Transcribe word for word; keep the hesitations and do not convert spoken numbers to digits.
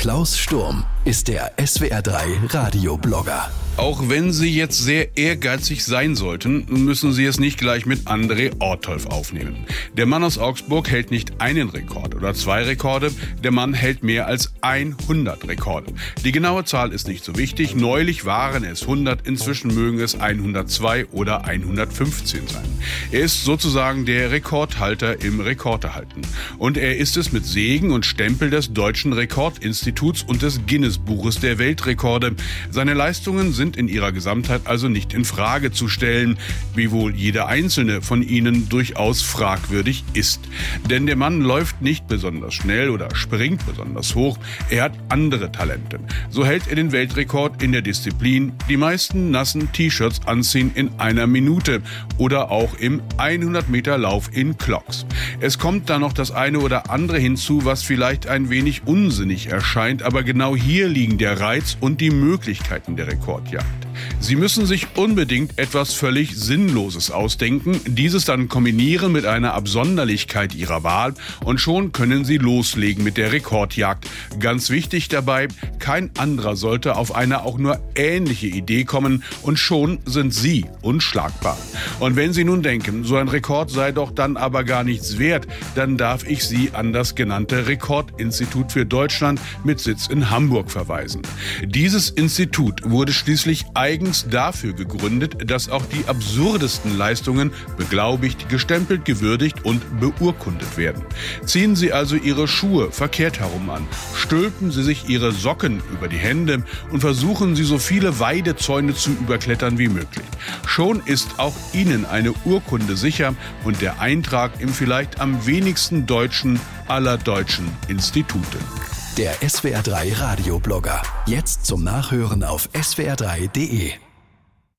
Klaus Sturm ist der S W R drei Radioblogger. Auch wenn Sie jetzt sehr ehrgeizig sein sollten, müssen Sie es nicht gleich mit André Ortolf aufnehmen. Der Mann aus Augsburg hält nicht einen Rekord oder zwei Rekorde, der Mann hält mehr als hundert Rekorde. Die genaue Zahl ist nicht so wichtig, neulich waren es hundert, inzwischen mögen es hundertzwei oder hundertfünfzehn sein. Er ist sozusagen der Rekordhalter im Rekordehalten. Und er ist es mit Segen und Stempel des Deutschen Rekordinstituts und des Guinness-Buches der Weltrekorde. Seine Leistungen sind sind in ihrer Gesamtheit also nicht in Frage zu stellen, wiewohl jede einzelne von ihnen durchaus fragwürdig ist. Denn der Mann läuft nicht besonders schnell oder springt besonders hoch, er hat andere Talente. So hält er den Weltrekord in der Disziplin, die meisten nassen T-Shirts anziehen in einer Minute oder auch im hundert Meter Lauf in Clogs. Es kommt da noch das eine oder andere hinzu, was vielleicht ein wenig unsinnig erscheint, aber genau hier liegen der Reiz und die Möglichkeiten der Rekordjagd. Sie müssen sich unbedingt etwas völlig Sinnloses ausdenken, dieses dann kombinieren mit einer Absonderlichkeit Ihrer Wahl und schon können Sie loslegen mit der Rekordjagd. Ganz wichtig dabei, kein anderer sollte auf eine auch nur ähnliche Idee kommen und schon sind Sie unschlagbar. Und wenn Sie nun denken, so ein Rekord sei doch dann aber gar nichts wert, dann darf ich Sie an das genannte Rekordinstitut für Deutschland mit Sitz in Hamburg verweisen. Dieses Institut wurde schließlich eigens dafür gegründet, dass auch die absurdesten Leistungen beglaubigt, gestempelt, gewürdigt und beurkundet werden. Ziehen Sie also Ihre Schuhe verkehrt herum an, stülpen Sie sich Ihre Socken über die Hände und versuchen Sie so viele Weidezäune zu überklettern wie möglich. Schon ist auch Ihnen eine Urkunde sicher und der Eintrag im vielleicht am wenigsten deutschen aller deutschen Institute. Der S W R drei Radioblogger. Jetzt zum Nachhören auf S W R drei Punkt de.